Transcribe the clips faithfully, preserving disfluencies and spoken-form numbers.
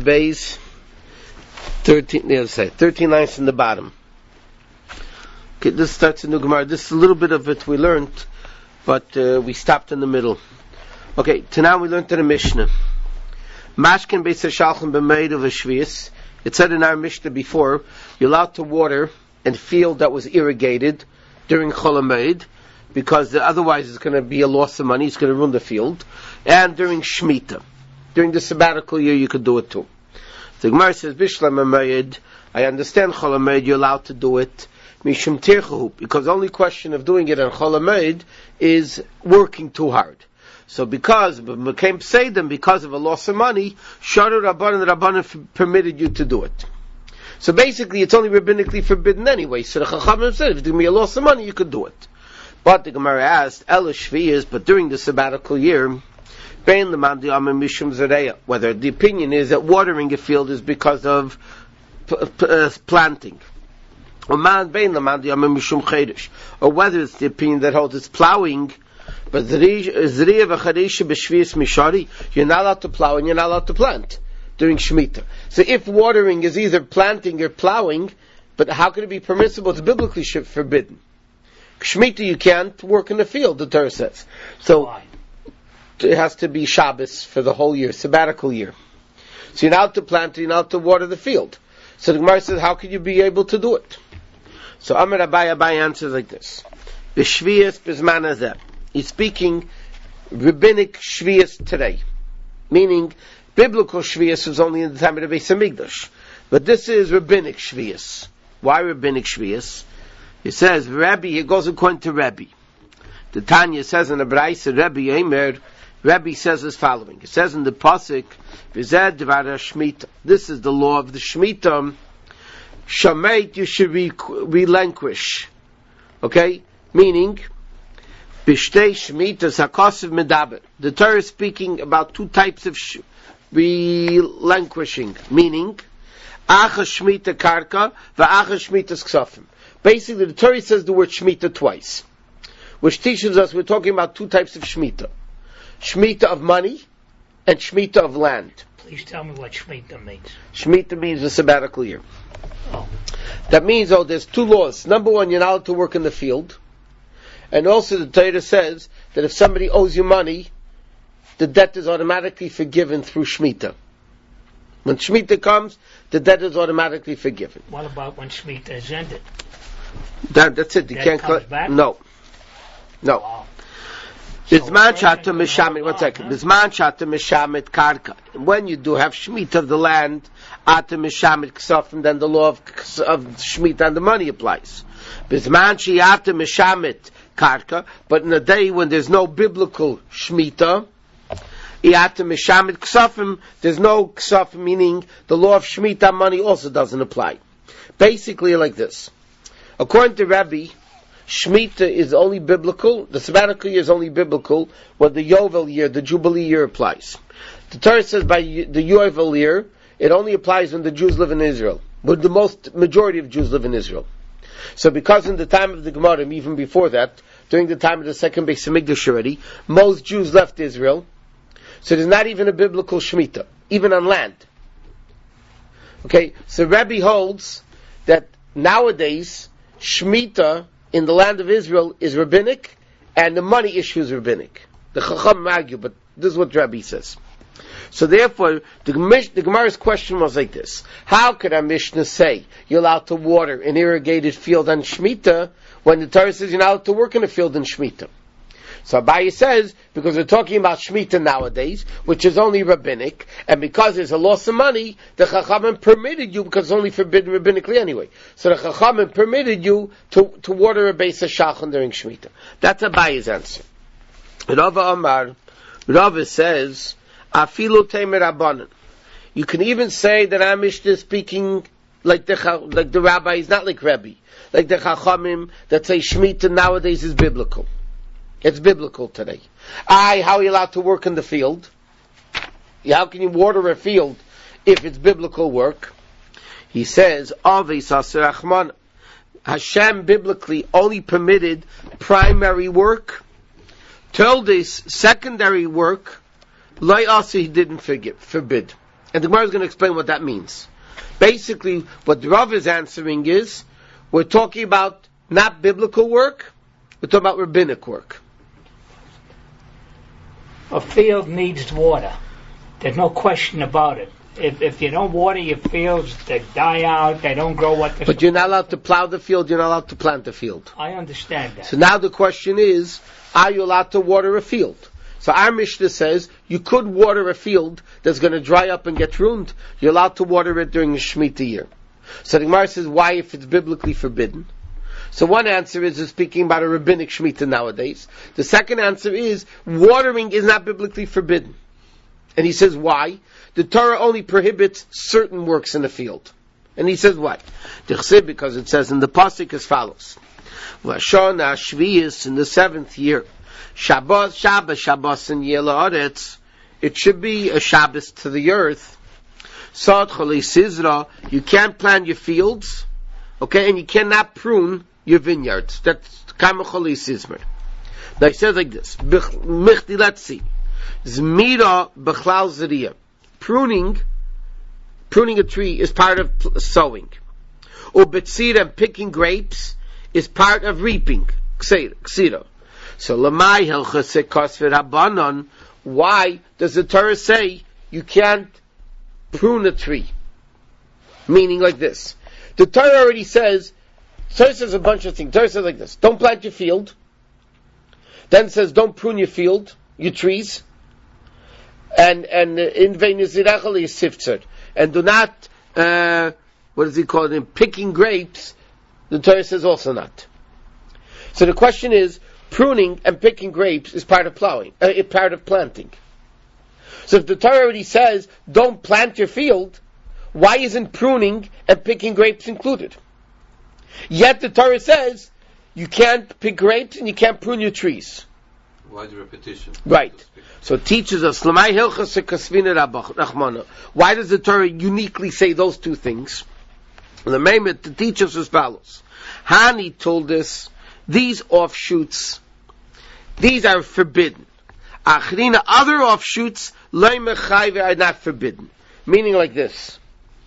Beis, thirteen, the other side, thirteen lines in the bottom. Okay, this starts in the Gemara. This is a little bit of it we learned, but uh, we stopped in the middle. Okay, to now we learned in the Mishnah. Mashkin Beis HaShalchim b'meid of a shvius. It said in our Mishnah before, you're allowed to water a field that was irrigated during Chol HaMoed, because otherwise it's going to be a loss of money, it's going to ruin the field. And during Shemitah. During the sabbatical year you could do it too. The Gemara says, Bishlam HaMoed, I understand Chol HaMoed, you're allowed to do it, Mishum Tirchahu, because the only question of doing it on Chol HaMoed is working too hard. So because became Pseidim, because of a loss of money, Sharu Rabban and Rabbanan permitted you to do it. So basically it's only rabbinically forbidden anyway. So the Chachamim said, if you give me a loss of money, you could do it. But the Gemara asked, Ela Shviyas, but during the sabbatical year, Bein L'man D'Amim Mishum Zareya, whether the opinion is that watering a field is because of p- p- uh, planting. Or man Bein L'man D'Amim Mishum Chedesh, or whether it's the opinion that holds it's plowing. But Zriya v'Chadesha b'Shviyas Mishari, you're not allowed to plow and you're not allowed to plant during Shemitah. So if watering is either planting or plowing, but how could it be permissible? It's biblically forbidden. Shemitah you can't work in the field, the Torah says. So Why? It has to be Shabbos for the whole year, sabbatical year. So you're not allowed to plant, you're not allowed to water the field. So the Gemara says, how could you be able to do it? So Amar Abai Abai answers like this. B'Shviyas b'Zman Hazeh. He's speaking rabbinic shviyas today, meaning biblical shviyas was only in the time of the Beis Hamikdash, but this is rabbinic shviyas. Why rabbinic shviyas? He says Rabbi. He goes according to Rabbi. The Tanya says in the Braisa, Rabbi Eimer. Rabbi says as following. It says in the pasuk, "V'zeh dvar Shemitah." This is the law of the Shemitah. Shameit, you should re- relinquish. Okay, meaning. Bishtei Shmitas HaKosiv Medaber. The Torah is speaking about two types of sh- relinquishing, meaning Acha Shmita Karka V'Acha Shmitas Ksafim. Basically, the Torah says the word Shmita twice, which teaches us we're talking about two types of Shmita. Shmita of money and Shmita of land. Please tell me what Shemitah means. Shmita means a sabbatical year. Oh. That means, oh, there's two laws. Number one, you're not allowed to work in the field. And also the Torah says that if somebody owes you money, the debt is automatically forgiven through Shemitah. When Shemitah comes, the debt is automatically forgiven. What about when Shemitah is ended? That, that's it. You Debt can't comes cl- back? No. No. Wow. So Bizman a person shata can mishamit. hold One on, second. huh? Bizman shata mishamit karka. When you do have Shemitah of the land, ata mishamit ksafim, then the law of, of Shemitah and the money applies. Bizman shiyata mishamit karka, but in a day when there's no biblical Shemitah, iyata mishamit ksafim, there's no ksafim, meaning the law of Shemitah money also doesn't apply. Basically like this. According to Rabbi, Shemitah is only biblical, the sabbatical year is only biblical when the Yovel year, the Jubilee year applies. The Torah says by the Yovel year, it only applies when the Jews live in Israel, when the most majority of Jews live in Israel. So because in the time of the Gemara, even before that, during the time of the second Beis Hamikdash already, most Jews left Israel. So there's not even a biblical Shemitah, even on land. Okay, so Rabbi holds that nowadays, Shemitah in the land of Israel is rabbinic, and the money issue is rabbinic. The Chacham argue, but this is what Rabbi says. So therefore, the, the Gemara's question was like this. How could our Mishnah say you're allowed to water an irrigated field on Shemitah when the Torah says you're not allowed to work in a field in Shemitah? So Abaye says, because we're talking about Shemitah nowadays, which is only rabbinic, and because there's a loss of money, the Chachamim permitted you, because it's only forbidden rabbinically anyway. So the Chachamim permitted you to, to water a Beis HaShalchan during Shemitah. That's Abaye's answer. Rava Amar, Rava says, Afilu Teimer Rabbanan. You can even say that our Mishnah is speaking like the, like the rabbis, not like Rabbi. Like the Chachamim that say Shemitah nowadays is biblical. It's biblical today. I, how are you allowed to work in the field? How can you water a field if it's biblical work? He says, Aves Aser Achman. Hashem biblically only permitted primary work. Told us secondary work, Loi Asi he didn't forgive, forbid. And the Gemara is going to explain what that means. Basically, what the Rav is answering is, we're talking about not biblical work, we're talking about rabbinic work. A field needs water. There's no question about it. If if you don't water your fields, they die out, they don't grow what they're But you're not allowed to plow the field, you're not allowed to plant the field. I understand that. So now the question is, are you allowed to water a field? So our Mishnah says, you could water a field that's going to dry up and get ruined. You're allowed to water it during the Shemitah year. So the Gemara says, why if it's biblically forbidden? So one answer is, is speaking about a rabbinic Shemitah nowadays. The second answer is, watering is not biblically forbidden. And he says, why? The Torah only prohibits certain works in the field. And he says, why? Because it says in the Pasuk as follows. Vashona Shviyis, in the seventh year, Shabbos, Shabbos, Shabbos in Yelaretz, it should be a Shabbos to the earth. Sod Choli Sizra, you can't plant your fields, okay, and you cannot prune your vineyards. That's Kama Choli Sizmer. Now he says like this, Michti, let's see. Zmira Bechlal Zeriya. Pruning, pruning a tree is part of sowing. Ubetzira, and picking grapes is part of reaping. Ksira. So Lamai Hilchas Kosver Rabbanon, why does the Torah say you can't prune a tree? Meaning like this. The Torah already says, the Torah says a bunch of things. The Torah says like this, don't plant your field. Then it says don't prune your field, your trees. And and in veinizirachal is siftzur, and do not uh, what does he call it? In picking grapes, the Torah says also not. So the question is, pruning and picking grapes is part of plowing, uh, is part of planting. So if the Torah already says don't plant your field, why isn't pruning and picking grapes included? Yet the Torah says you can't pick grapes and you can't prune your trees. Why the repetition? Right. So it teaches us, why does the Torah uniquely say those two things? The Maimed to teach us as follows. Hani told us, these offshoots, these are forbidden. Achrina, other offshoots, are not forbidden. Meaning like this.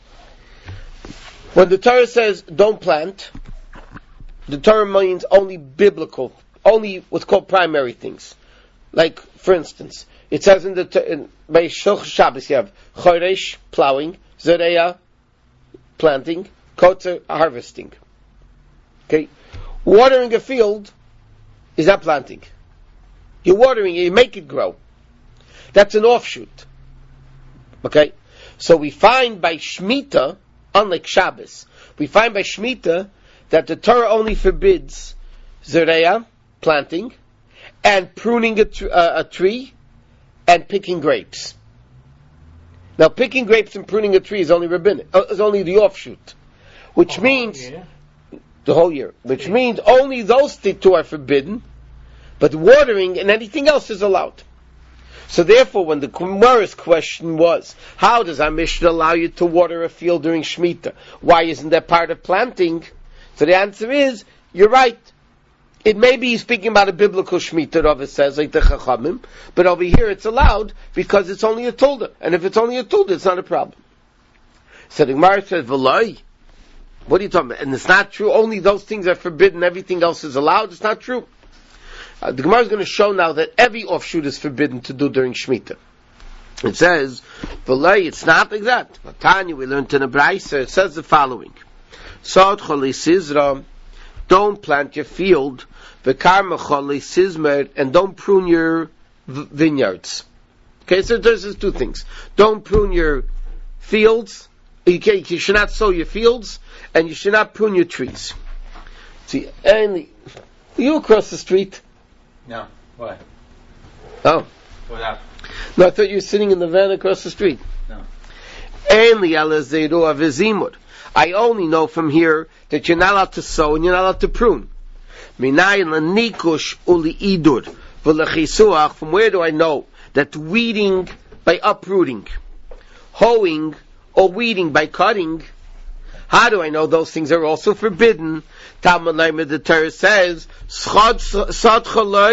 When the Torah says, don't plant, the Torah means only biblical, only what's called primary things. Like, for instance, it says in the in, by Shulch Shabbos you have Choresh, plowing, Zereya, planting, Kotzer, harvesting. Okay, watering a field is not planting. You're watering it, you make it grow. That's an offshoot. Okay, so we find by Shemitah, unlike Shabbos, we find by Shemitah that the Torah only forbids Zereya, planting, and pruning a, tr- uh, a tree, and picking grapes. Now, picking grapes and pruning a tree is only rabbinic, uh, is only the offshoot, which the means whole the whole year, which yeah. means only those two are forbidden, but watering and anything else is allowed. So, therefore, when the Gemara's question was, how does our Mishnah allow you to water a field during Shemitah? Why isn't that part of planting? So the answer is, you're right. It may be speaking about a biblical Shemitah, Rav says, like the Chachamim, but over here it's allowed because it's only a Tulda. And if it's only a Tulda, it's not a problem. So the Gemara says, V'loi, what are you talking about? And it's not true, only those things are forbidden, everything else is allowed. It's not true. Uh, the Gemara is going to show now that every offshoot is forbidden to do during Shemitah. It says, V'loi, it's not like that. Tanya, we learned in the Braisa, it says the following. Sod Choli Sizra, don't plant your field, v'karma choli sizmer, and don't prune your v- vineyards. Okay, so there's two things. Don't prune your fields, you, can, you should not sow your fields, and you should not prune your trees. See, and you across the street? No, why? Oh. What happened? No, I thought you were sitting in the van across the street. No. I only know from here that you're not allowed to sow and you're not allowed to prune. From where do I know that weeding by uprooting, hoeing, or weeding by cutting, how do I know those things are also forbidden? Talmud Lamed, the Torah says,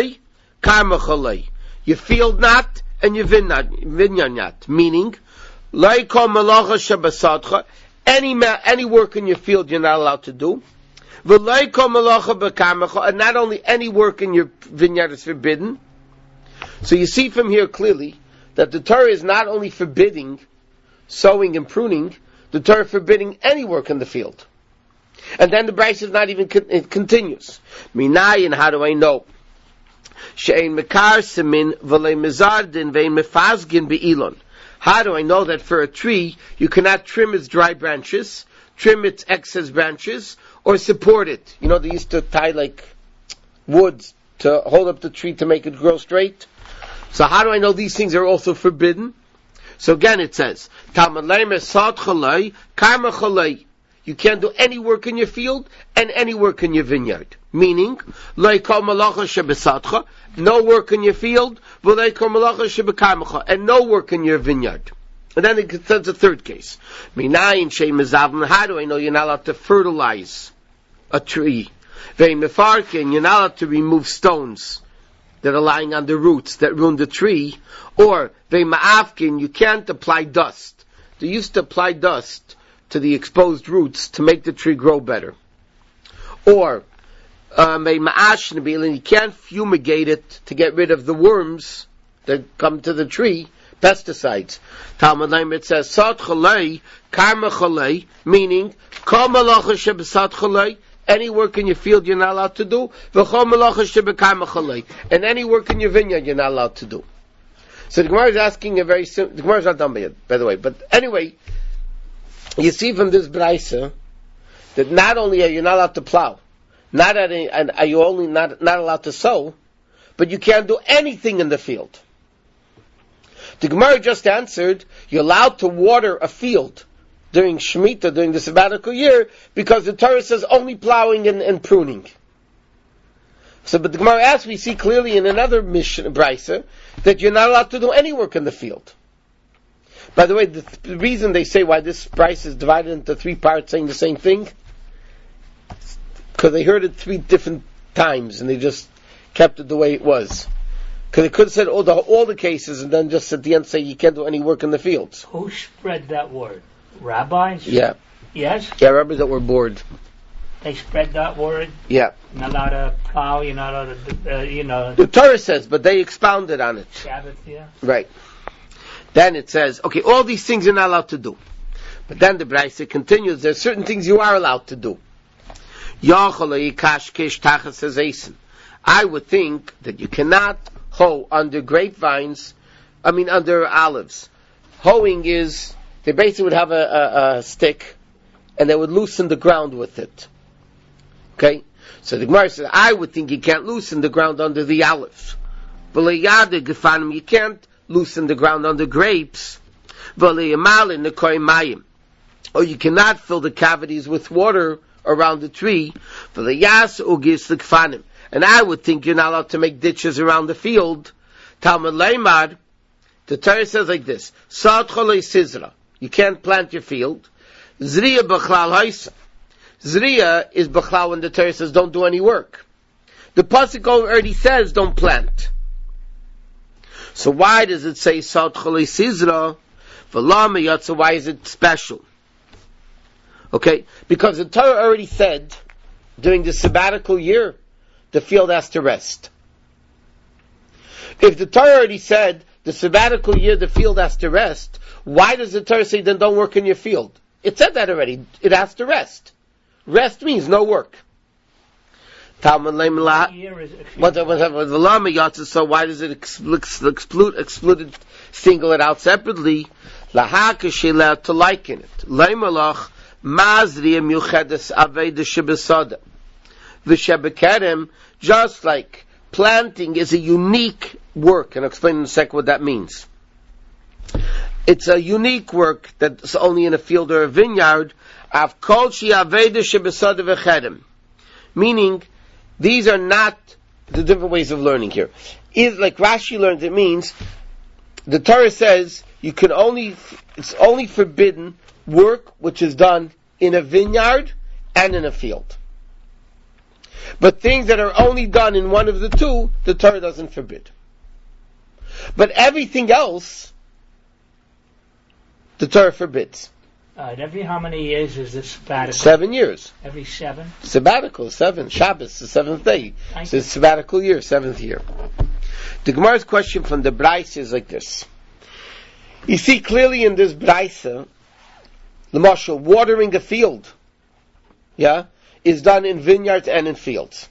your field not and your vineyard not. Meaning, Laiko malacha shebesadcha, any ma- any work in your field you're not allowed to do. V'laiko malacha b'karmecha, and not only any work in your vineyard is forbidden. So you see from here clearly that the Torah is not only forbidding sowing and pruning, the Torah is forbidding any work in the field. And then the Bryce is not even, con- it continues. Minayin, how do I know? She'ein mekar semin v'lei mezardin ve'in mefazgin be'ilon. How do I know that for a tree, you cannot trim its dry branches, trim its excess branches, or support it? You know, they used to tie like woods to hold up the tree to make it grow straight. So how do I know these things are also forbidden? So again it says, you can't do any work in your field and any work in your vineyard. Meaning, no work in your field, and no work in your vineyard. And then it says a third case. How do I know you're not allowed to fertilize a tree? You're not allowed to remove stones that are lying on the roots that ruin the tree. Or, you can't apply dust. They used to apply dust to the exposed roots to make the tree grow better. Or, um, you can't fumigate it to get rid of the worms that come to the tree, pesticides. Talmud Laim, it says, Sat chalei, karma chalei, meaning, kol malacha shebesat chalei, any work in your field you're not allowed to do, v'chol malacha shebekarma chalei, and any work in your vineyard you're not allowed to do. So the Gemara is asking a very simple, the Gemara is not done yet, by the way, but anyway, you see from this Braisa, that not only are you not allowed to plow, not at any, and are you only not, not allowed to sow, but you can't do anything in the field. The Gemara just answered, you're allowed to water a field during Shemitah, during the sabbatical year, because the Torah says only plowing and, and pruning. So, but the Gemara asks, we see clearly in another Mishnah, Braisa, that you're not allowed to do any work in the field. By the way, the, th- the reason they say why this Braisa is divided into three parts saying the same thing, because they heard it three different times and they just kept it the way it was. Because they could have said all the, all the cases and then just at the end say you can't do any work in the fields. Who spread that word? Rabbis? Yeah. Yes? Yeah, rabbis that were bored. They spread that word? Yeah. You're not allowed to plow, you're not allowed to, uh, you know. The Torah says, but they expounded on it. Sabbath, yeah. Right. Then it says, okay, all these things you're not allowed to do. But then the Braisa continues, there's certain things you are allowed to do. I would think that you cannot hoe under grapevines, I mean under olives. Hoeing is, they basically would have a, a, a stick, and they would loosen the ground with it. Okay? So the Gemara says, I would think you can't loosen the ground under the olives. You can't loosen the ground under grapes. Or you cannot fill the cavities with water around the tree. And I would think you're not allowed to make ditches around the field. Talmud Leimar, the Torah says like this, you can't plant your field. Zriya b'chlal haisa. Zriya is b'chlal when the Torah says don't do any work. The pasuk already says don't plant. So why does it say Sat Chalei Sizra? So why is it special? Okay, because the Torah already said during the sabbatical year the field has to rest. If the Torah already said the sabbatical year the field has to rest, why does the Torah say then don't work in your field? It said that already. It has to rest. Rest means no work. Talmud Leimla. So why does it exclude, exclude, single it out separately? To liken it. Leimalach mazriya muchedes aveda shebesada. V'shebekerem, just like planting is a unique work, and I'll explain in a second what that means. It's a unique work that's only in a field or a vineyard. Av kol shi aveda shebesada v'cherem. Meaning, these are not the different ways of learning here. Is like Rashi learns, it means the Torah says you can only, it's only forbidden work which is done in a vineyard and in a field. But things that are only done in one of the two, the Torah doesn't forbid. But everything else The Torah forbids. Uh, every how many years is this sabbatical? Seven years. Every seven? Sabbatical, seven. Shabbos, the seventh day. Thank So it's sabbatical year, seventh year. The Gemara's question from the Braisa is like this. You see clearly in this Braisa, the Mashal, watering a field, yeah, is done in vineyards and in fields.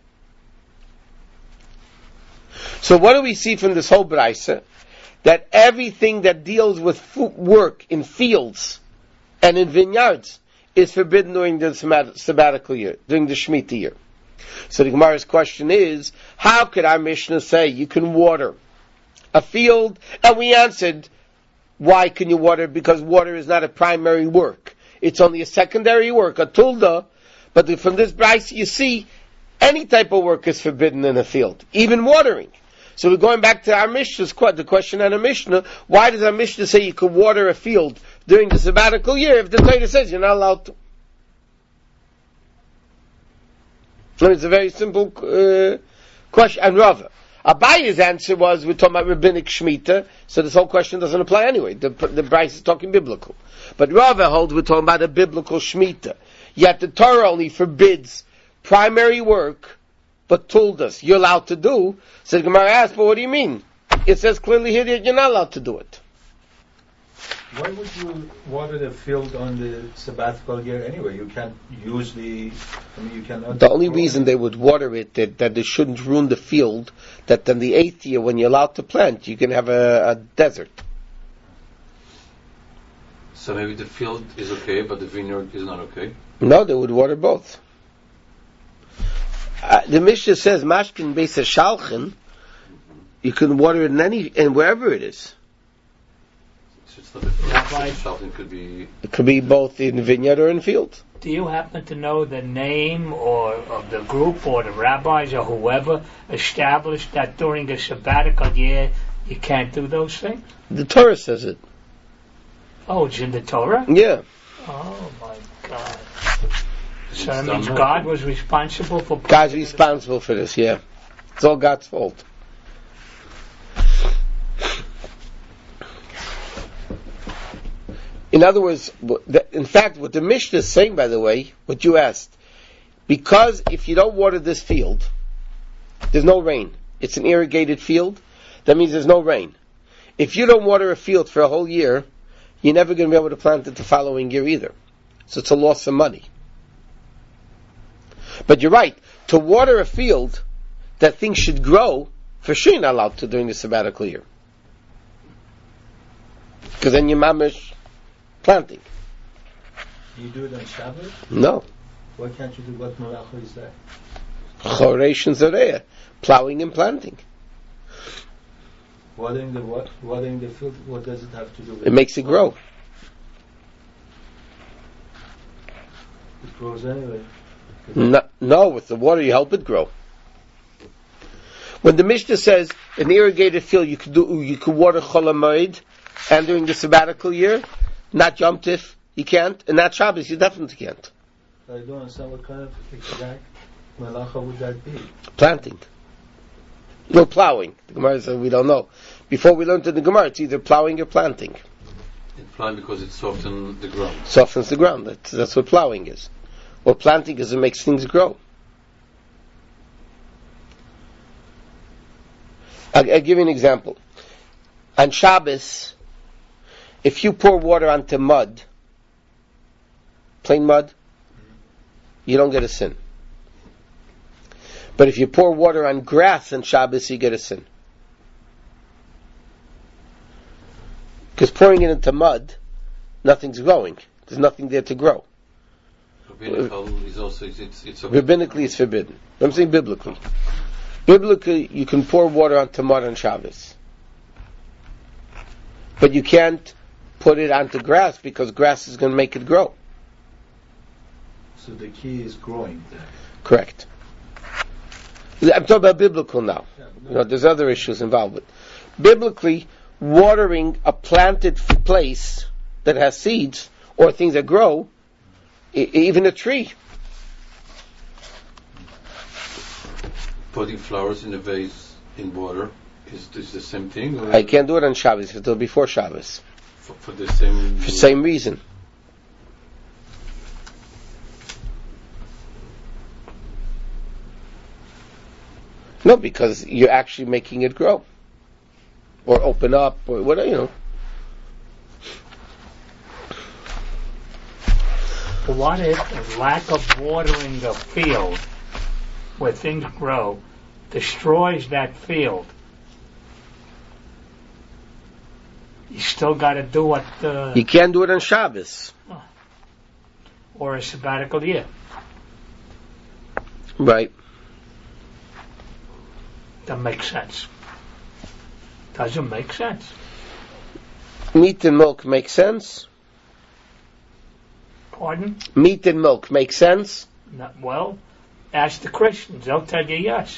So what do we see from this whole Braisa? That everything that deals with fo- work in fields and in vineyards is forbidden during the sabbatical year, during the Shemitah year. So the Gemara's question is, how could our Mishnah say you can water a field? And we answered, why can you water? Because water is not a primary work. It's only a secondary work, a tulda. But from this Braisa you see, any type of work is forbidden in a field, even watering. So we're going back to our Mishnah's the question on our Mishnah. Why does our Mishnah say you can water a field during the sabbatical year if the Torah says you're not allowed to? So it's a very simple uh, question. And Rava, Abaye's answer was, we're talking about rabbinic Shemitah, so this whole question doesn't apply anyway. The, the Braisa is talking biblical. But Rava holds we're talking about a biblical Shemitah. Yet the Torah only forbids primary work, but told us you're allowed to do. So the Gemara asked, but what do you mean? It says clearly here that you're not allowed to do it. Why would you water the field on the sabbatical year anyway? You can't use the, I mean, you cannot... The only reason they would water it, that, that they shouldn't ruin the field, that then the eighth year when you're allowed to plant, you can have a, a desert. So maybe the field is okay, but the vineyard is not okay? No, they would water both. Uh, the Mishnah says, Mashkin Beis HaShalchen, you can water it in any, and wherever it is. So it's not a field, so it could be... It could be both in vineyard or in field. Do you happen to know the name or of the group or the rabbis or whoever established that during the sabbatical year you can't do those things? The Torah says it. Oh, it's in the Torah? Yeah. Oh my God. So that means God was responsible for... God's responsible for this, yeah. It's all God's fault. In other words, in fact, what the Mishnah is saying, by the way, what you asked, because if you don't water this field, there's no rain. It's an irrigated field. That means there's no rain. If you don't water a field for a whole year, you're never going to be able to plant it the following year either. So it's a loss of money. But you're right, to water a field that things should grow, for sure you're not allowed to during the sabbatical year. Because then you're mamish planting. You do it on Shabbos? No. Why can't you do what malacha is that? Choresh and Zoreah, plowing and planting. Watering the what? Watering the field, what does it have to do with it? makes it grow. It grows anyway. No, no, with the water you help it grow. When the Mishnah says an irrigated field you could do, you could water Chol HaMoed, and during the sabbatical year, not Yom Tif, you can't, and not Shabbos, you definitely can't. I don't understand what kind of exact malacha would that be? Planting. No, plowing. The Gemara says we don't know. Before we learned in the Gemara, it's either plowing or planting. It's plowing because it softens the ground. Softens the ground. That's, that's what plowing is. What planting is, it makes things grow. I'll, I'll give you an example. On Shabbos, if you pour water onto mud, plain mud, you don't get a sin. But if you pour water on grass on Shabbos, you get a sin. Because pouring it into mud, nothing's growing. There's nothing there to grow. Rabbinical is also, it's, it's okay. Rabbinically, it's forbidden. I'm saying biblically. Biblically, you can pour water onto mud on Shabbos. But you can't put it onto grass because grass is going to make it grow. So the key is growing there. Correct. I'm talking about biblical now. Yeah, no. You know, there's other issues involved with. Biblically, watering a planted place that has seeds or things that grow, I- even a tree. Putting flowers in a vase in water is, is the same thing? Or? I can't do it on Shabbos, it'll before Shabbos. For, for the same... For the same reason. No, because you're actually making it grow. Or open up, or whatever, you know. But what if the lack of watering the field where things grow destroys that field? You still got to do what... Uh, you can't do it on Shabbos. Or a sabbatical year. Right. That makes sense. Doesn't make sense. Meat and milk make sense? Pardon? Meat and milk make sense? Not, well, ask the Christians. They'll tell you yes.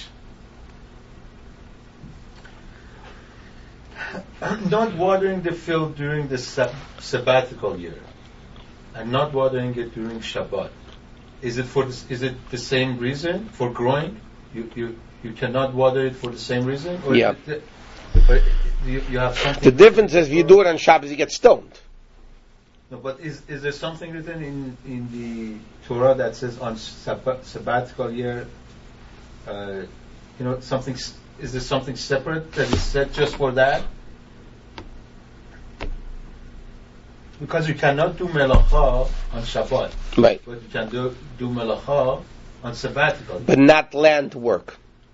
Not watering the field during the sab- sabbatical year and not watering it during Shabbat. Is it for the, is it the same reason for growing? You you you cannot water it for the same reason? Or yeah. Is it, or you, you have something. The difference is if you do it on Shabbos, you get stoned. No, but is is there something written in, in the Torah that says on sabbat, sabbatical year? Uh, you know, something. Is there something separate that is set just for that? Because you cannot do melacha on Shabbat, right? But you can do do melacha on sabbatical, but not land work.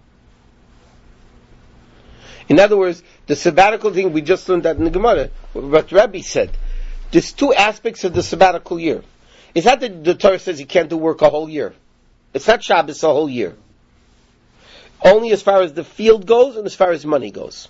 In other words, the sabbatical thing we just learned that in the Gemara. What Rabbi said. There's two aspects of the sabbatical year. It's not that the Torah says you can't do work a whole year. It's not Shabbos a whole year. Only as far as the field goes and as far as money goes.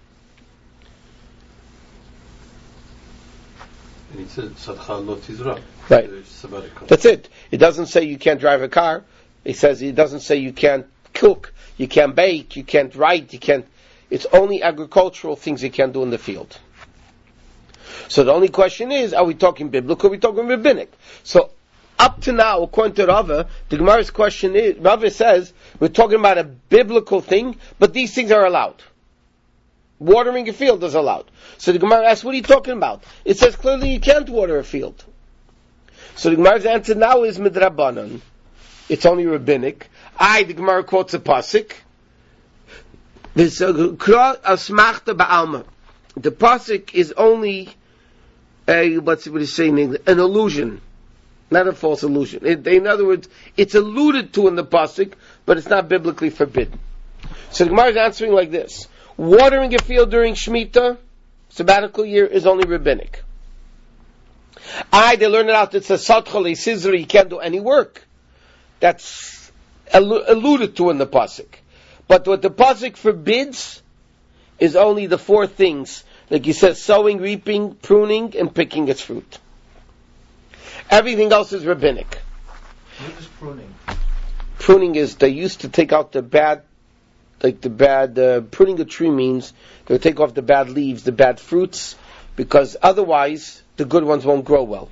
And it says, Sadcha lo tizra. Right. That's it. It doesn't say you can't drive a car. It says, it doesn't say you can't cook, you can't bake, you can't write, you can't... It's only agricultural things you can't do in the field. So the only question is, are we talking biblical or are we talking rabbinic? So, up to now, according to Rava, the Gemara's question is, Rava says, we're talking about a biblical thing, but these things are allowed. Watering a field is allowed. So the Gemara asks, what are you talking about? It says clearly you can't water a field. So the Gemara's answer now is midrabanan. It's only rabbinic. I, the Gemara quotes a pasuk. This kra asmachta ba'alma. The pasuk is only a, what's what he's saying, an illusion, not a false illusion. It, in other words, it's alluded to in the pasuk, but it's not biblically forbidden. So the Gemara is answering like this: watering a field during Shemitah, sabbatical year, is only rabbinic. I, they learn it out. It's a satchal, a scissor. You can't do any work. That's alluded to in the pasuk. But what the pasuk forbids is only the four things, like he says, sowing, reaping, pruning, and picking its fruit. Everything else is rabbinic. What is pruning? Pruning is, they used to take out the bad, like the bad, uh, pruning a tree means they would take off the bad leaves, the bad fruits, because otherwise the good ones won't grow well.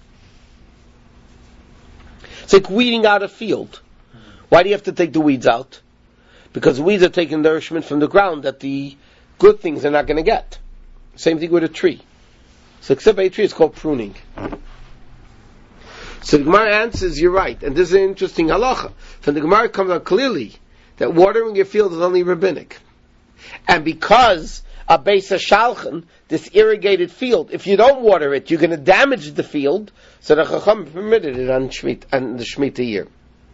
It's like weeding out a field. Why do you have to take the weeds out? Because the weeds are taking nourishment from the ground that the good things are not going to get. Same thing with a tree. So except a tree, it's called pruning. So the Gemara answers, you're right. And this is an interesting halacha. From the Gemara comes out clearly that watering your field is only rabbinic. And because a beis hashalchan, this irrigated field, if you don't water it, you're going to damage the field. So the Chacham permitted it on, Shmit, on the Shemitah year.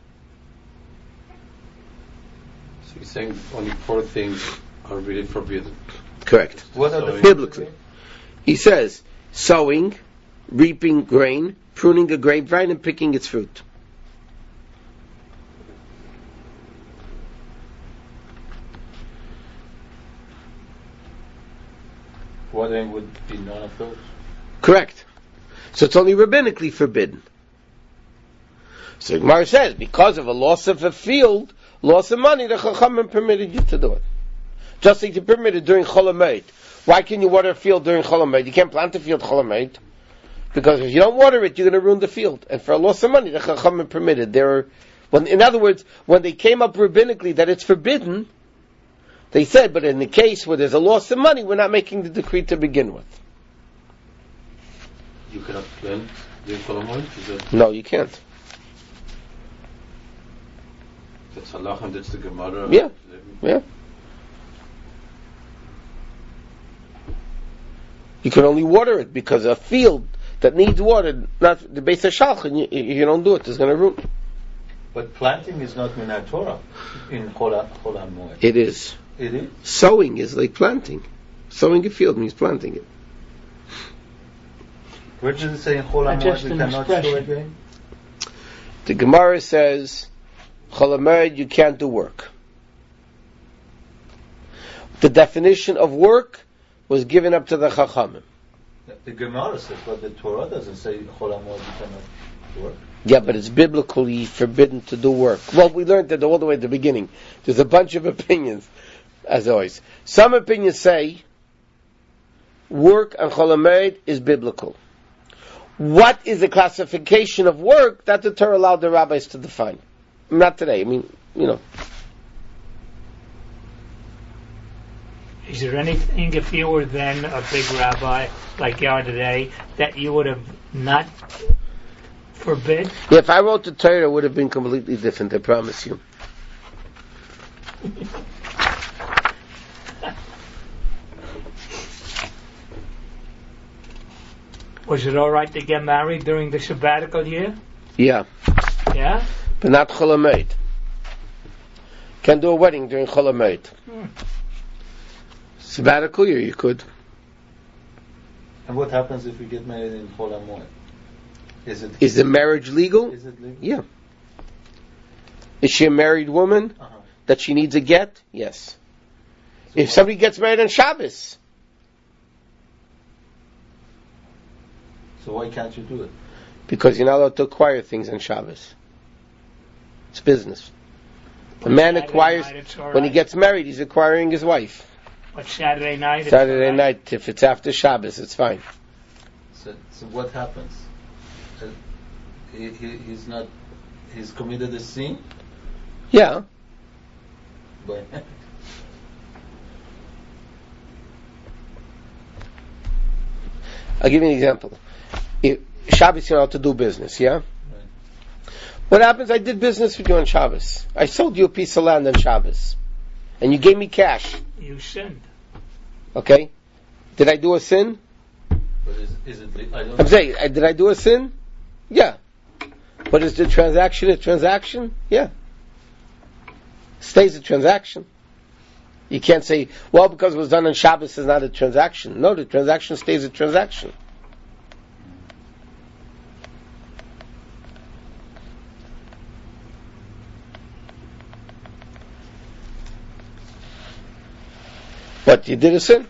So he's saying only four things are really forbidden. Correct. What are the biblically? He says sowing, reaping grain, pruning a grapevine, and picking its fruit. Watering would be none of those? Correct. So it's only rabbinically forbidden. So Gemara says, because of a loss of a field, loss of money, the Chachamim permitted you to do it. Just like you permitted during Chol HaMoed. Why can you water a field during Chol HaMoed? You can't plant a field Chol HaMoed. Because if you don't water it, you're going to ruin the field. And for a loss of money, the Chachamim permitted. There are, when, in other words, when they came up rabbinically that it's forbidden, they said, but in the case where there's a loss of money, we're not making the decree to begin with. you cannot plant the Chol HaMoed? Is that No, you can't. that's halach and that's the Gemara? Yeah. Yeah. You can only water it because a field that needs water, not the base of shalchin, you, you don't do it, it's going to ruin. But planting is not min Torah in Chol HaMoed. It is. It is? Sowing is like planting. Sowing a field means planting it. Where does it say in Chol That's HaMoed just we an cannot sow expression. again? The Gemara says, Chol HaMoed, you can't do work. The definition of work was given up to the Chachamim. The Gemara says, but the Torah doesn't say Chol HaMoed you cannot work. Yeah, but it's biblically forbidden to do work. Well, we learned that all the way at the beginning. There's a bunch of opinions, as always. Some opinions say work on Chol HaMoed is biblical. What is the classification of work that the Torah allowed the rabbis to define? Not today. I mean, you know. Is there anything, if you were then a big rabbi like you are today, that you would have not forbid? Yeah, if I wrote the Torah, it would have been completely different, I promise you. Was it all right to get married during the sabbatical year? Yeah, Yeah? but not Chol HaMoed. Can't do a wedding during Chol HaMoed. Hmm. Sabbatical year, you could. And what happens if we get married in Chol HaMoed? Is it Is the marriage legal? Is it legal? Yeah. Is she a married woman Uh-huh. that she needs a get? Yes. So If what- somebody gets married on Shabbos, So why can't you do it? because you're not allowed to acquire things on Shabbos. It's business. A man Saturday acquires, night, it's all when he right. gets married, he's acquiring his wife. But Saturday night? it's Saturday all right? night, if it's after Shabbos, it's fine. So, so what happens? Uh, he, he, he's not. He's committed a sin. Yeah. But I'll give you an example. If Shabbos, you're allowed to do business, yeah? What happens? I did business with you on Shabbos. I sold you a piece of land on Shabbos. And you gave me cash. You sinned. Okay? Did I do a sin? but is, is it? le- I don't. I'm saying, uh, did I do a sin? Yeah. But is the transaction a transaction? Yeah. Stays a transaction. You can't say, well, because it was done on Shabbos, it's not a transaction. No, the transaction stays a transaction. But you did a sin.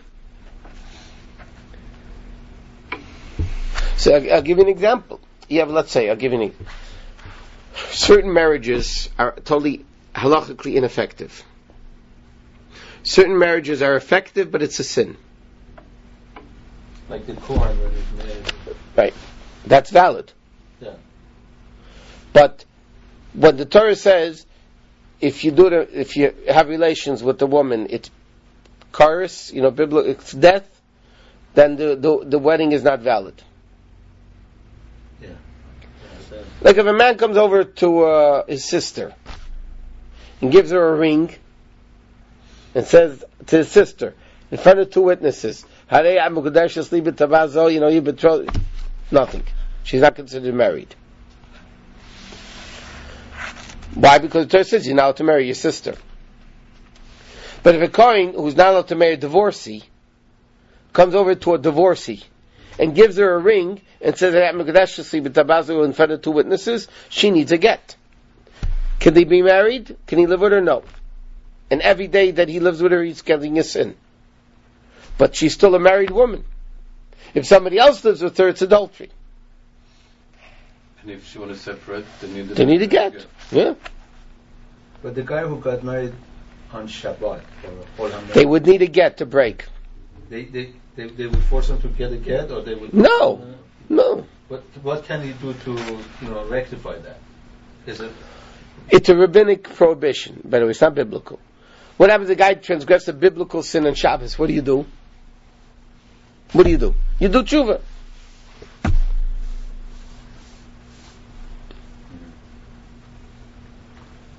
So I'll, I'll give you an example. You have, let's say, I'll give you an example. Certain marriages are totally halachically ineffective. Certain marriages are effective, but it's a sin. Like the Kohen when he's married. Right. That's valid. Yeah. But when the Torah says, if you do the, if you have relations with the woman, it's chorus, you know, biblical, it's death, then the, the the wedding is not valid. Yeah. Yeah, that- Like if a man comes over to uh, his sister and gives her a ring and says to his sister in front of two witnesses, "Harei I'm Mekudesh Li B'Tavazo," you know, you betrothed. Nothing. She's not considered married. Why? Because the Torah says you're not allowed to marry your sister. But if a Kohen who's not allowed to marry a divorcee comes over to a divorcee and gives her a ring and says that in front of two witnesses, she needs a get. Can they be married? Can he live with her? No. And every day that he lives with her, he's getting a sin. But she's still a married woman. If somebody else lives with her, it's adultery. And if she want to separate, they need They need a get. Yeah. But the guy who got married on Shabbat or Chol HaMoed, They would need a get to break. they, they, they, they would force him to get a get, or they would. No. Uh, No. What what can he do to you know rectify that? Is it? It's a rabbinic prohibition. By the way, it's not biblical. What happens if a guy transgressed a biblical sin on Shabbos? What do you do? What do you do? You do tshuva.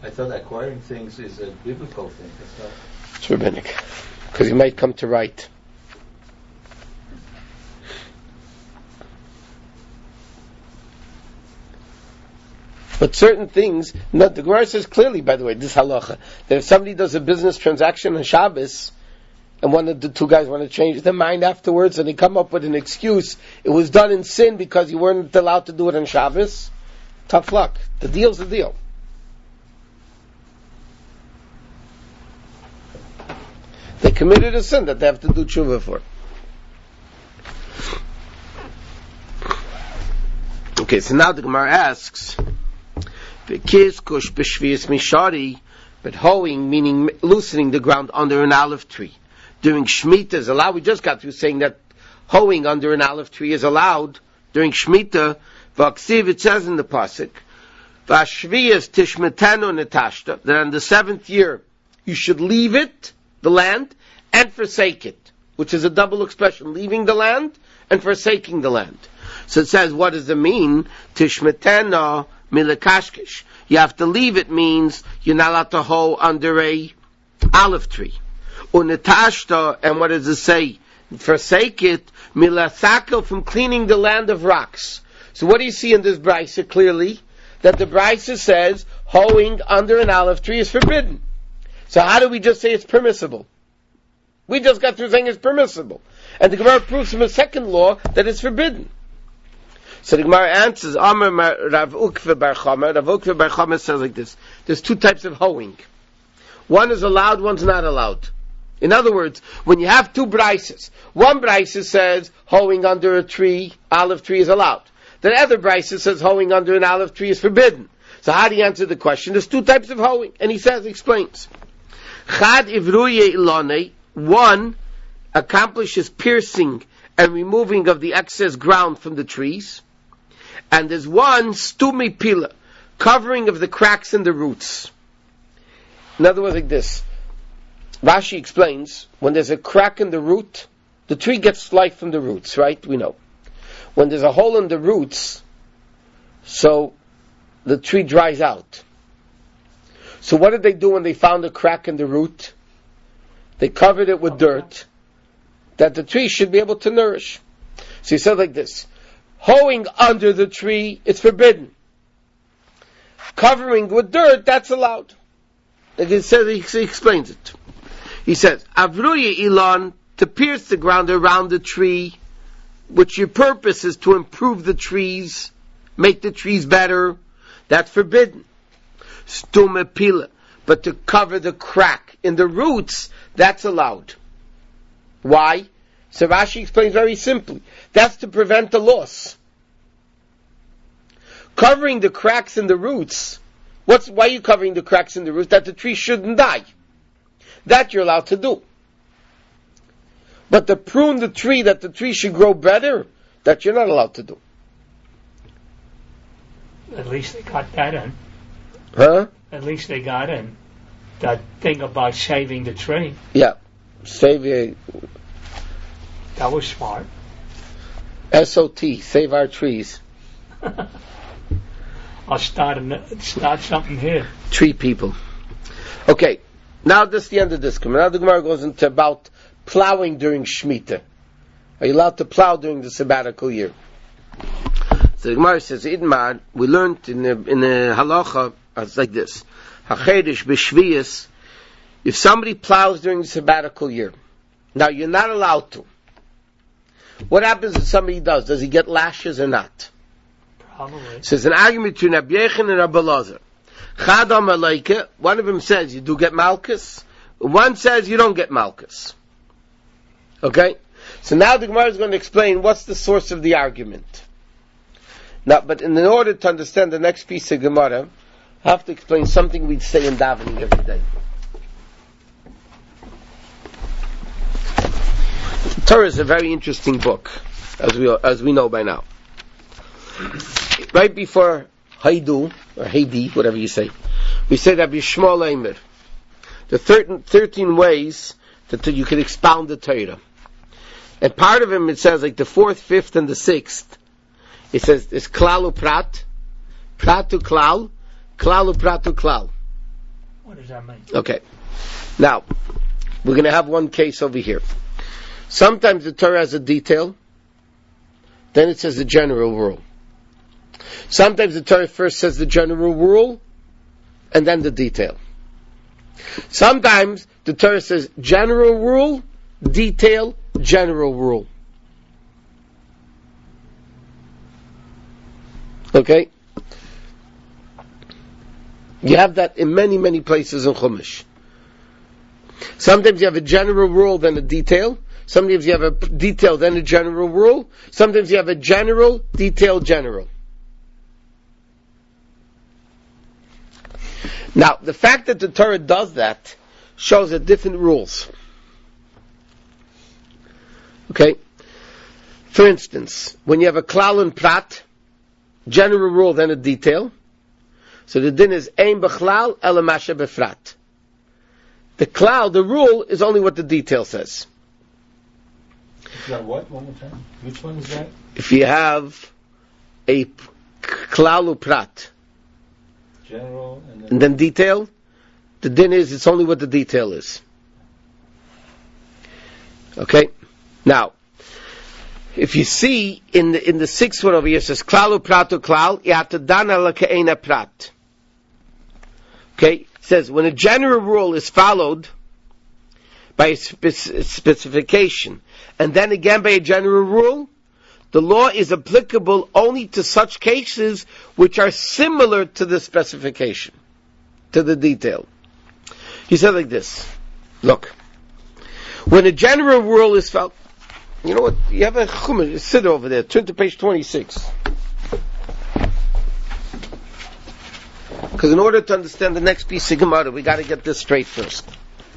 I thought acquiring things is a biblical thing. It's not. It's rabbinic. Because you might come to right. But certain things, no, the Gemara says clearly, by the way, this halacha, that if somebody does a business transaction on Shabbos, and one of the two guys want to change their mind afterwards, and they come up with an excuse, it was done in sin because you weren't allowed to do it on Shabbos, tough luck. The deal's the deal. They committed a sin that they have to do tshuva for. Okay, so now the Gemara asks, but hoeing, meaning loosening the ground under an olive tree. During Shemitah is allowed. We just got through saying that hoeing under an olive tree is allowed during Shemitah. V'aksiv, it says in the pasuk, V'ashviyas tishmetenu netashta, that on the seventh year you should leave it, the land, and forsake it, which is a double expression, leaving the land and forsaking the land. So it says, what does it mean? Tishmetenu milakashkish. You have to leave it means you're not allowed to hoe under a olive tree. Unetashta, and what does it say? Forsake it, milasakel, from cleaning the land of rocks. So what do you see in this brisa clearly? That the brisa says hoeing under an olive tree is forbidden. So how do we just say it's permissible? We just got through saying it's permissible. And the Gemara proves from a second law that it's forbidden. So the Gemara answers, Amar Rav Ukva Bar Chama. Rav Ukva Bar Chama says like this. There's two types of hoeing. One is allowed, one's not allowed. In other words, when you have two brises, one brisa says hoeing under a tree, olive tree is allowed. The other brisa says hoeing under an olive tree is forbidden. So how do you answer the question? There's two types of hoeing. And he says, explains. Chad ivruye ilone, one accomplishes piercing and removing of the excess ground from the trees. And there's one stumi pila, covering of the cracks in the roots. In other words, like this. Rashi explains, when there's a crack in the root, the tree gets life from the roots, right? We know. When there's a hole in the roots, so the tree dries out. So what did they do when they found a crack in the root? They covered it with dirt, that the tree should be able to nourish. So he said like this, hoeing under the tree, it's forbidden. Covering with dirt, that's allowed. Like he says, he explains it. He says, Avruye ilan, to pierce the ground around the tree, which your purpose is to improve the trees, make the trees better, that's forbidden. Stume pila, but to cover the crack in the roots, that's allowed. Why? So Rashi explains very simply, that's to prevent the loss. Covering the cracks in the roots, what's, why are you covering the cracks in the roots? That the tree shouldn't die. That you're allowed to do. But to prune the tree, that the tree should grow better, that you're not allowed to do. At least they got that in. Huh? At least they got in. That thing about saving the tree. Yeah. Save your... That was smart. S O T, save our trees. I'll start, a, start something here. Tree people. Okay. Now this is the end of this Gemara. Now the Gemara goes into about plowing during Shemitah. Are you allowed to plow during the sabbatical year? So the Gemara says, Idmar, we learned in the, in the halacha, it's like this. Hachedish b'shviyas, if somebody plows during the sabbatical year, now you're not allowed to. What happens if somebody does? Does he get lashes or not? Probably. So there's an argument between Rabbi Yechon and Rabbi Elazar. Chadam Aleika, one of them says you do get malchus, one says you don't get malchus. Okay? So now the Gemara is going to explain what's the source of the argument. Now, but in order to understand the next piece of Gemara, I have to explain something we'd say in davening every day. Torah is a very interesting book, as we as we know by now. Right before Haidu, or Heidi, whatever you say, we say that Bishmol Eimer. The thirteen, thirteen ways that you can expound the Torah. And part of them, it says, like the fourth, fifth, and the sixth, it says, it's Klal Uprat, Prat to Klal, Klal Uprat to Klal. What does that mean? Okay. Now, we're going to have one case over here. Sometimes the Torah has a detail, then it says the general rule. Sometimes the Torah first says the general rule, and then the detail. Sometimes the Torah says general rule, detail, general rule. Okay? You have that in many, many places in Chumash. Sometimes you have a general rule, then a detail. Sometimes you have a detail, then a general rule. Sometimes you have a general, detail, general. Now, the fact that the Torah does that shows that different rules. Okay? For instance, when you have a klal and prat, general rule, then a detail. So the din is ein b'chlal ela mashe b'frat. The klal, the rule, is only what the detail says. Is that what? One more time. Which one is that? If you have a klal uprat, general, and then, and then detail, the din is it's only what the detail is. Okay? Now, if you see in the in the sixth one over here, it says klal uprat or klal, yatadana lakaina prat. Okay? It says when a general rule is followed by a spec- specification, and then again by a general rule, the law is applicable only to such cases which are similar to the specification, to the detail. He said like this, look, when a general rule is followed, you know what, you have a chumash, sit over there, turn to page twenty-six. Because in order to understand the next piece of Gemara, we got to get this straight first.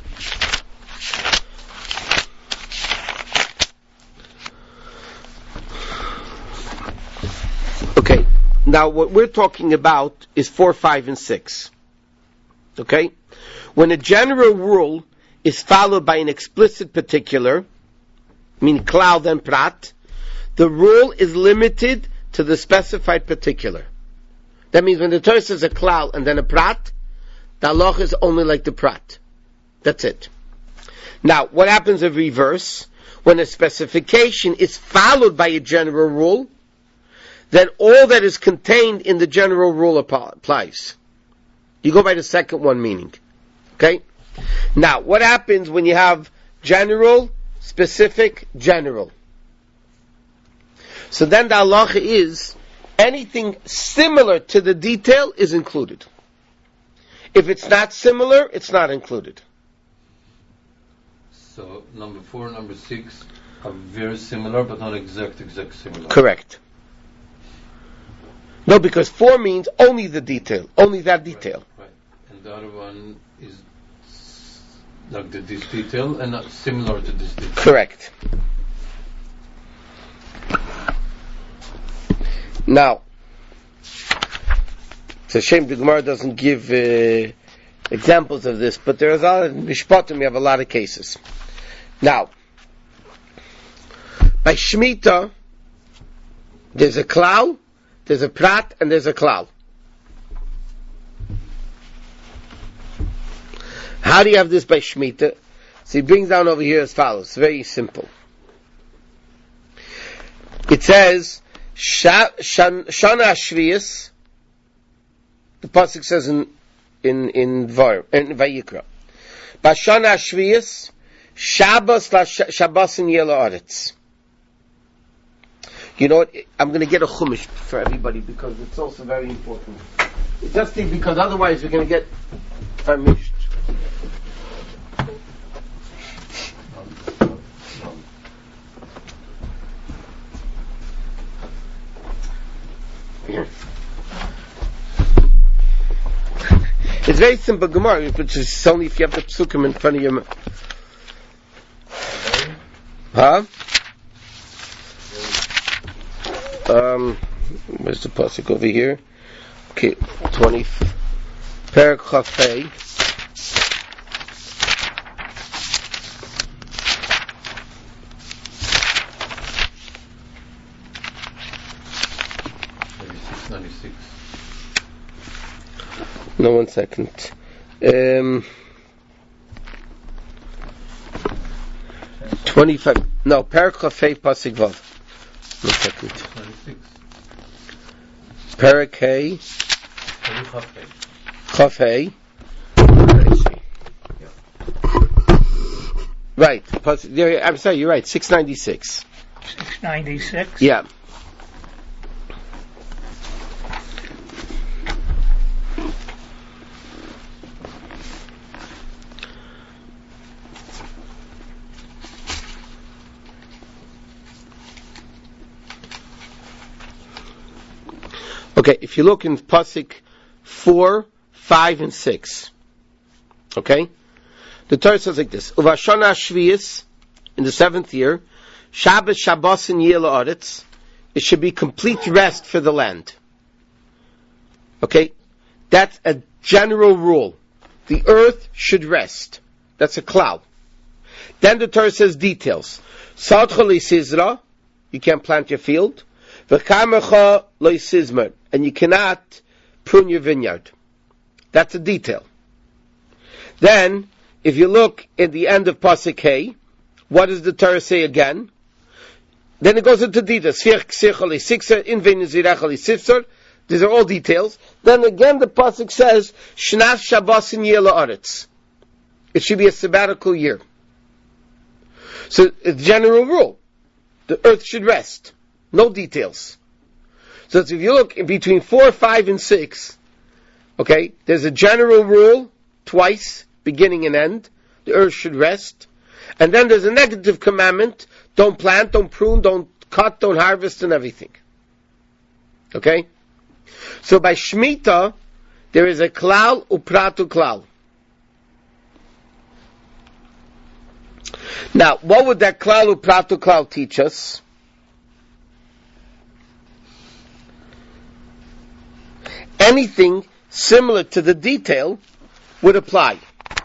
Okay, now what we're talking about is four, five, and six. Okay? When a general rule is followed by an explicit particular, meaning klal then prat, the rule is limited to the specified particular. That means when the Torah says a klal and then a prat, the halacha is only like the prat. That's it. Now, what happens in reverse? When a specification is followed by a general rule, then all that is contained in the general rule applies. You go by the second one meaning. Okay? Now, what happens when you have general, specific, general? So then the halacha is, anything similar to the detail is included. If it's not similar, it's not included. So number four and number six are very similar, but not exact, exact similar. Correct. No, because four means only the detail, only that detail. Right, right. And the other one is like the, this detail and not similar to this detail. Correct. Now, it's a shame the Gemara doesn't give uh, examples of this, but there is a lot of mishpatim, we have a lot of cases. Now, by Shemitah, there's a klal, there's a prat, and there's a klal. How do you have this by Shemitah? So he brings down over here as follows. Very simple. It says, Shana Shviyas, the pasuk says in in in, Var, in Vayikra, Bashana Shviyas, Shabbos la Shabbos in Yela Aretz. You know what? I'm going to get a chumash for everybody because it's also very important. It's just because otherwise we're going to get famished. It's very simple Gemara, which is only if you have the psukim in front of your mouth. Huh? Um, where's the pasuk over here? Okay, twenty. Perek Chafei. ninety-six. No, one second. Um, twenty-five. No, Perek Chafei Pasuk Vav. One second. twenty-six. Perek Hey. Chafei. Right. Pasuk, I'm sorry. You're right. Six ninety-six. six ninety-six? Yeah. Okay, if you look in Pasuk four, five, and six, okay, the Torah says like this: Uvashana Shvius, in the seventh year, Shabbos Shabbos in Yeh La'aretz, it should be complete rest for the land. Okay, that's a general rule. The earth should rest. That's a cloud. Then the Torah says details. Sadcha Le'Sizra, you can't plant your field. V'kamecha Le'Sizmer, and you cannot prune your vineyard. That's a detail. Then, if you look at the end of Pasuk Hey, what does the Torah say again? Then it goes into details. These are all details. Then again the Pasuk says, Shnas Shabbos in Yeh La'aretz. It should be a sabbatical year. So, it's a general rule. The earth should rest. No details. So if you look in between four, five, and six, okay, there's a general rule, twice, beginning and end. The earth should rest. And then there's a negative commandment, don't plant, don't prune, don't cut, don't harvest, and everything. Okay? So by Shemitah, there is a klal upratu klal. Now, what would that klal upratu klal teach us? Anything similar to the detail would apply.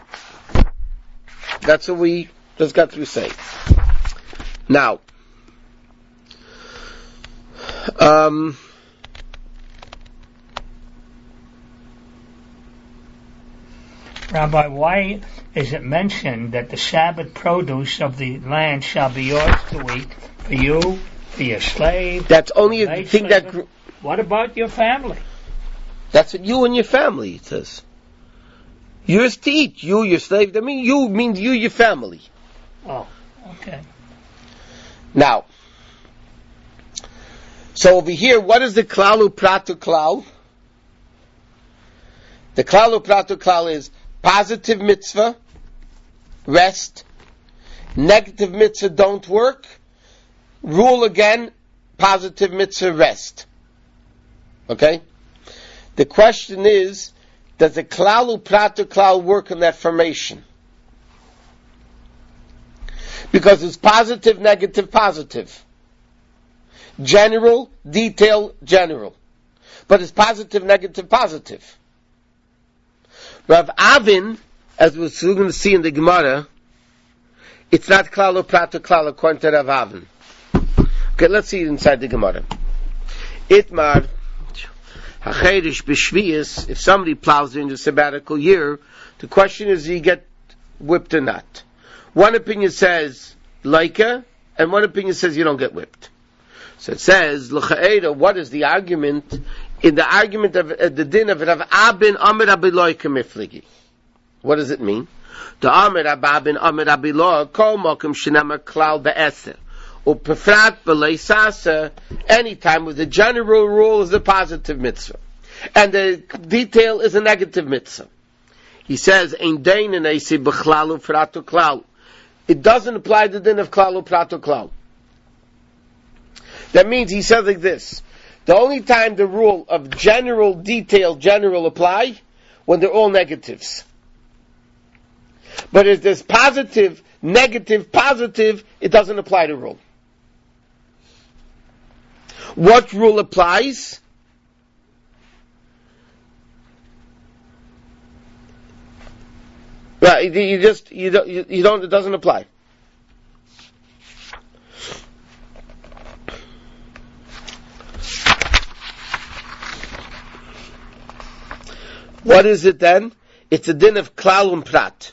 That's what we just got through saying. Now, um, Rabbi, why is it mentioned that the Sabbath produce of the land shall be yours to eat for you, for your slave? That's only a thing that... Gr- what about your family? That's what you and your family, it says. Yours to eat, you, your slave. I mean, you means you, your family. Oh, okay. Now, so over here, what is the klal upratu klal? The klal upratu klal is positive mitzvah, rest. Negative mitzvah, don't work. Rule again, positive mitzvah, rest. Okay? The question is, does the klal upratu klal work on that formation? Because it's positive, negative, positive. General, detail, general. But it's positive, negative, positive. Rav Avin, as we're going to see in the Gemara, it's not klal upratu klal according to Rav Avin. Okay, let's see inside the Gemara. Itmar, Hacherish b'shviyas, if somebody plows during the sabbatical year, the question is, do you get whipped or not? One opinion says, Laika, and one opinion says you don't get whipped. So it says, L'cha'eda, what is the argument? In the argument of uh, the din of Rav Abin Amir Abiloy Kamifligi. What does it mean? The Amir Abin Amir Abiloy, Kol Mokum Shinamar Klal Be'eser. Upefrat B'lei Sasa, anytime with the general rule is a positive mitzvah. And the detail is a negative mitzvah. He says, Ein Dein and Eisi B'chlal Upratu Klal. It doesn't apply to the din of Klal Upratu Klal. That means he says like this. The only time the rule of general, detail, general apply, when they're all negatives. But if there's positive, negative, positive, it doesn't apply the rule. What rule applies? Right, you just, you don't, you don't, it doesn't apply. What is it then? it's a din of klal and prat.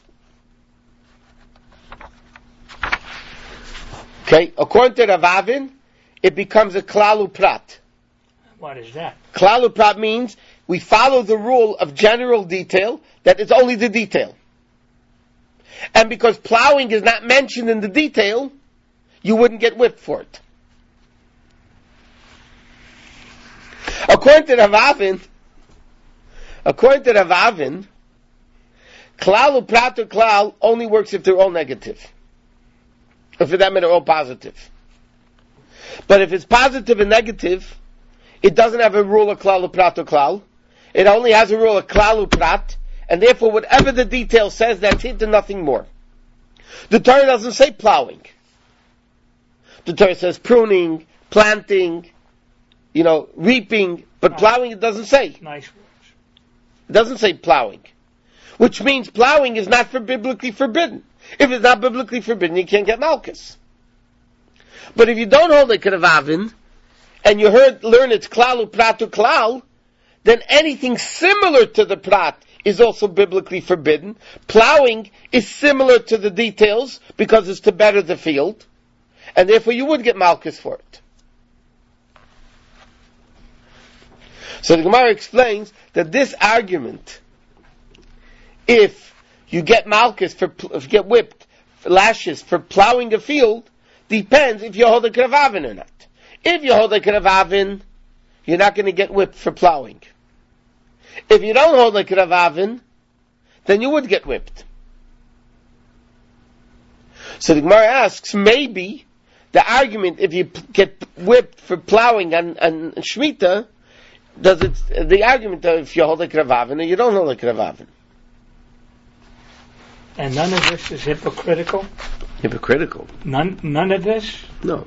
Okay, according to Rav Avin, it becomes a klal and prat. What is that? Klal and prat means we follow the rule of general detail, that it's only the detail. And because plowing is not mentioned in the detail, you wouldn't get whipped for it. According to Rav Avin, according to Rav Avin, klal and prat or klal only works if they're all negative. Or for that matter, all positive. But if it's positive and negative, it doesn't have a rule of klal and prat or klal. It only has a rule of klal and prat, and therefore whatever the detail says, that's it and nothing more. The Torah doesn't say plowing. The Torah says pruning, planting, you know, reaping, but plowing it doesn't say. Nice words. It doesn't say plowing. Which means plowing is not for biblically forbidden. If it's not biblically forbidden, you can't get malchus. But if you don't hold like Rav Avin, and you heard, learn it's klal uprat klal, then anything similar to the prat is also biblically forbidden. Plowing is similar to the details because it's to better the field, and therefore you would get malchus for it. So the Gemara explains that this argument, if you get malchus for, if you get whipped, lashes for plowing a field, depends if you hold a Rav Avin or not. If you hold a Rav Avin, you're not going to get whipped for plowing. If you don't hold like Rav Avin, then you would get whipped. So the Gemara asks, maybe the argument if you p- get whipped for plowing and, and Shemitah, does it, the argument of if you hold like Rav Avin or you don't hold like Rav Avin. And none of this is hypocritical? Hypocritical? None, none of this? No.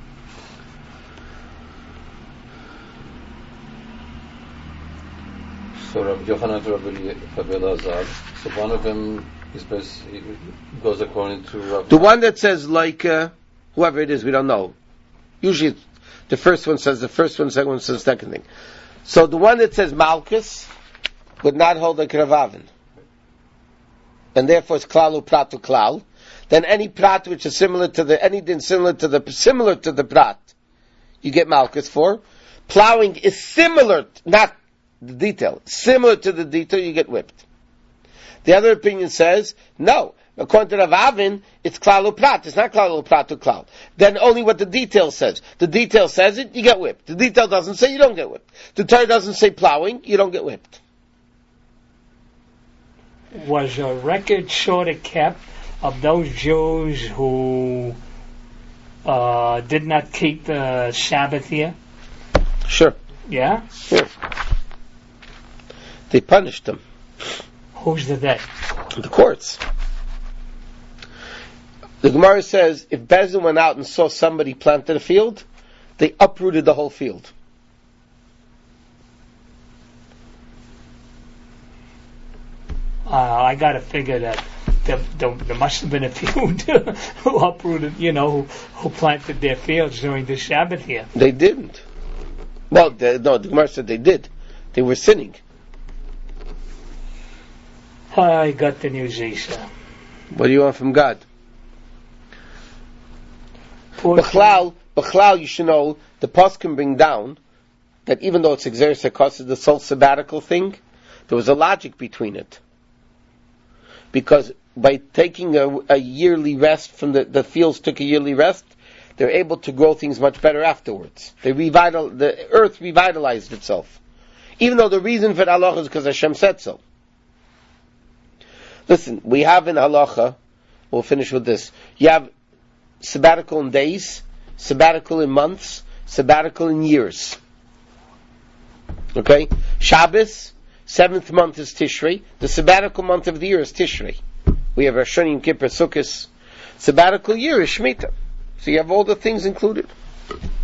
So Rabbi Yochanan to Rabbi Elazar. So one of them is best, goes according to Rabbi. The one that says like uh, whoever it is, we don't know. Usually, the first one says the first one, second one says the second thing. So the one that says malchus would not hold like Rav Avin, and therefore it's klal uprat klal. Then any prat which is similar to the anything similar to the similar to the prat, you get malchus for. Plowing is similar, not the detail, similar to the detail, you get whipped. The other opinion says, no, according to Rav Avin, it's klal uprat, it's not klal uprat klal. Then only what the detail says. The detail says it, you get whipped. The detail doesn't say, you don't get whipped. The Torah doesn't say plowing, you don't get whipped. Was a record sort of kept of those Jews who uh, did not keep the Sabbath year? Sure. Yeah? Sure. They punished them. Who's the they? The courts. The Gemara says, if Bezin went out and saw somebody planted a field, they uprooted the whole field. Uh, I got to figure that there, there, there must have been a few who uprooted, you know, who, who planted their fields during the Sabbath year. They didn't. Well, the, no, the Gemara said they did. They were sinning. I got the news, Isa. What do you want from God? Poor B'chlal, B'chlal, you should know, the Pos can bring down that even though it's exeris hakos, the sole sabbatical thing, there was a logic between it. Because by taking a, a yearly rest from the, the fields took a yearly rest, they're able to grow things much better afterwards. They revital, the earth revitalized itself. Even though the reason for the halacha is because Hashem said so. Listen, we have in halacha, we'll finish with this, you have sabbatical in days, sabbatical in months, sabbatical in years. Okay? Shabbos, seventh month is Tishrei, the sabbatical month of the year is Tishrei. We have Rosh Hashanah, Yom Kippur, Sukkot. Sabbatical year is Shemitah. So you have all the things included.